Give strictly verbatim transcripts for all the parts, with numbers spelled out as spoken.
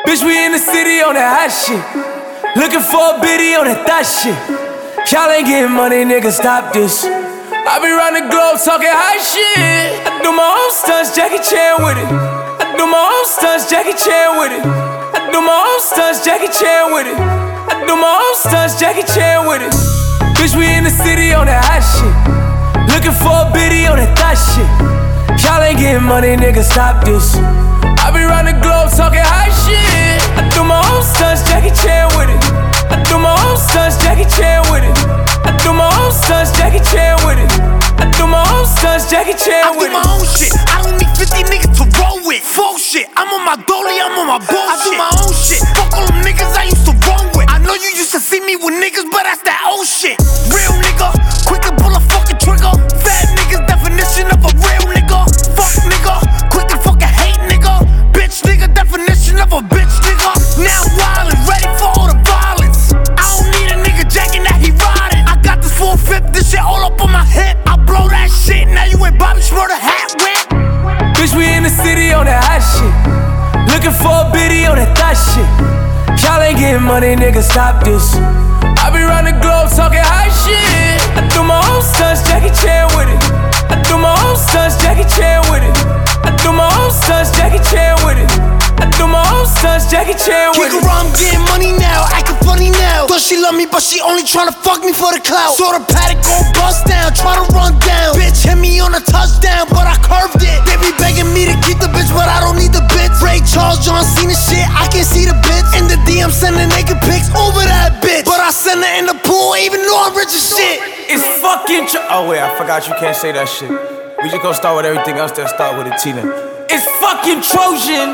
Bitch, we in the city on that hot shit. Looking for a biddy on that thot shit. Y'all ain't getting money, nigga, stop this. I be round the globe talking hot shit. I do my own stunts, Jackie Chan with it. I do my own stunts, Jackie Chan with it. I do my own stunts, Jackie Chan with it. I do my own stunts, Jackie Chan with it. Bitch, we in the city on that hot shit. Looking for a biddy on that thot shit. Y'all ain't getting money, nigga, stop this. I be round the globe talking hot shit. I do my own stunts, Jackie Chan with it. I do my own stunts, Jackie Chan with it. I do my own stunts, Jackie Chan with it. I do my own stunts, Jackie Chan with it. I do my own shit. I don't need fifty niggas to roll with. Full shit. I'm on my dolly, I'm on my bullshit. I do my own shit. Fuck all them niggas I used to roll with. I know you used to see me with niggas, but that's that old shit. Real nigga, quick to pull a fucking trigger. Fat niggas, definition of a real nigga. Fuck nigga, quick to fucking hate nigga. Bitch nigga, definition of a bitch nigga. Now wildin', ready for all the violence. I don't need a nigga jacking that he riding. I got this four fifth, this shit all up on my hip. I blow that shit, now you ain't Bobby Schmurda hat whip. Bitch, we in the city on that hot shit. Looking for a biddy on that thot shit. Y'all ain't getting money, nigga, stop this. I be round the globe talking hot shit. I do my own stunts, Jackie Chan with it. I do my own stunts, Jackie Chan with it. I do my own stunts, Jackie Chan with it. I do my own stunts, Jackie Chan with it. Kick around, I'm getting money now, acting funny now. Thought she love me, but she only tryna fuck me for the clout. Saw the paddock go bust down, try to run down. Bitch hit me on a touchdown, but I curved it. They be begging me to keep the bitch, but I don't need the bitch. Ray Charles, John Cena shit, I can't see the bitch. In the D M sending naked pics over that bitch, but I send her in the pool, even though I'm rich as shit. It's fucking tr- Oh wait, I forgot you can't say that shit. We just gonna start with everything else that start with a T then. It's fucking Trojan.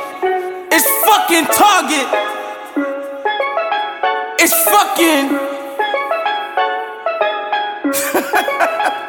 It's fucking Target. It's fucking